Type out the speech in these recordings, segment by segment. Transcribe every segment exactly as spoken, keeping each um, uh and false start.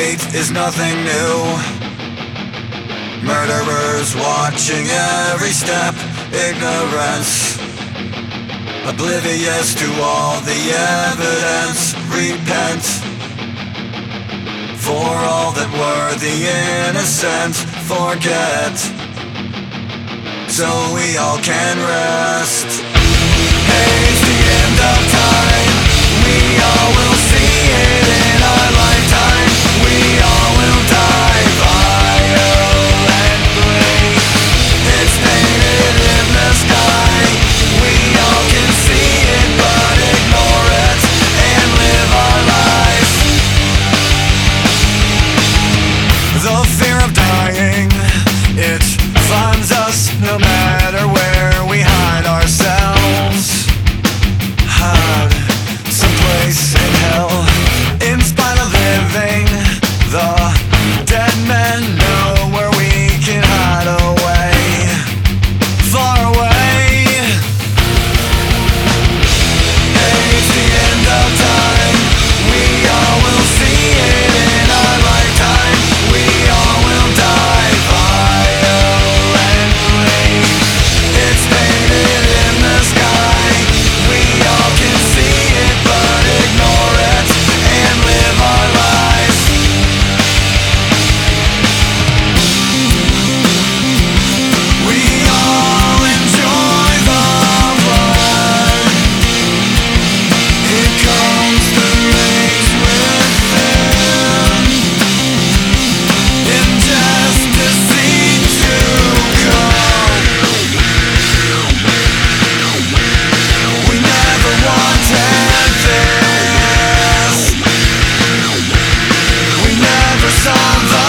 Hate is nothing new. Murderers watching every step. Ignorance, oblivious to all the evidence. Repent for all that were the innocent. Forget, so we all can rest. Hate's the end of time. We all will see it in our lifetime. We all will die violently. It's painted in the sky. We all can see it but ignore it and live our lives. The fear of dying, it finds us no matter where we hide ourselves. Hide someplace in hell. In spite of living, the dead men know where we can hide away. Far away. Hate's the end of time. We all will see it in our lifetime. We all will die violently. It's painted in the sky. We all can see it but ignore it and live our lives. We all enjoy the blood. It comes to raise within. Injustice seems to come. We never wanted this. We never saw the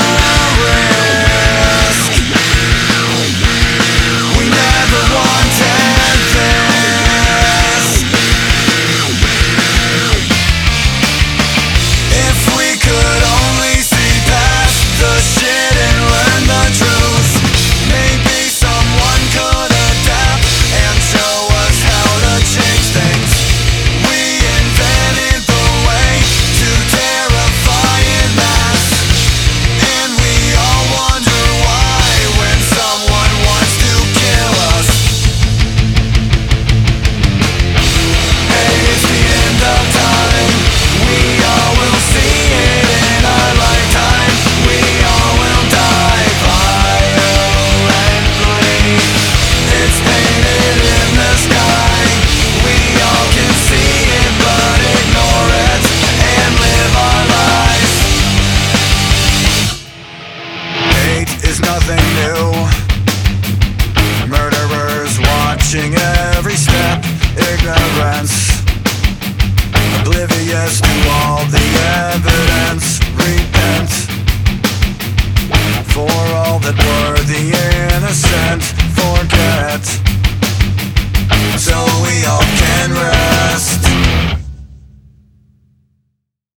risk. We never wanted this. If we could only see past the shit and learn the truth, maybe someone could adapt and show us how to change things. We invented the way to terrify en masse, and we all wonder why when someone wants to kill us. Hate's the end of time. We all will see it in our lifetime. We all will die violently. It's painted in the sky. We all can see it but ignore it and live our lives. Hate is nothing new. Murderers watching every step. Ignorance, oblivious to all the